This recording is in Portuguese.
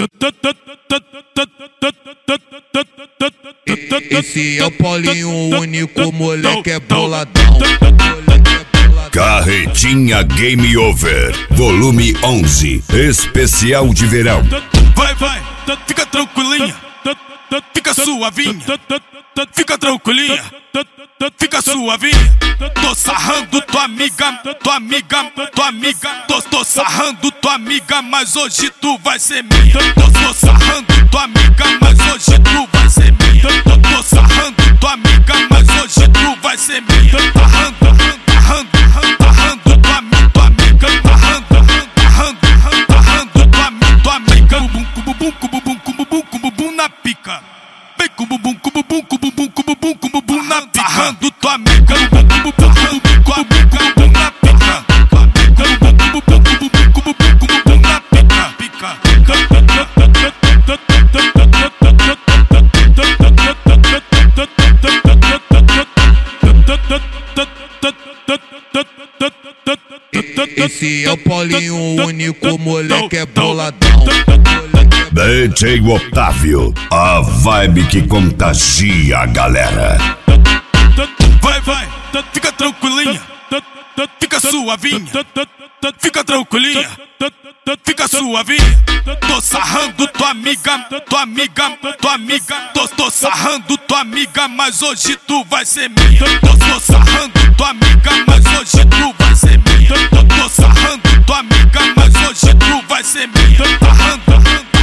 Esse é o Paulinho, o único moleque é boladão. Carretinha Game Over, volume 11, especial de verão. Vai, fica tranquilinha, fica suavinha, fica tranquilinha, fica suavinha. Tô sarrando tua amiga, tô sarrando tua amiga, mas hoje tu vai ser minha. Tô sarrando tua amiga, mas hoje tu vai ser minha. Tô sarrando tua amiga, mas hoje tu vai ser minha. Sarrando tua amiga, tua amiga, bumbum na pica. Vem com bumbum na pica. Sarrando tua amiga, bumbum na pica. Bumbum na pica. Esse é o Paulinho, o único moleque é boladão. DJ Otávio, a vibe que contagia a galera. Vai, fica tranquilinha, fica suavinha, fica tranquilinha, fica suavinha. Tô sarrando tua amiga, tô sarrando tua amiga, mas hoje tu vai ser minha. Tô sarrando tua amiga, mas hoje tu vai ser minha. Tô sarrando tua amiga, mas hoje tu vai ser minha. Sarrando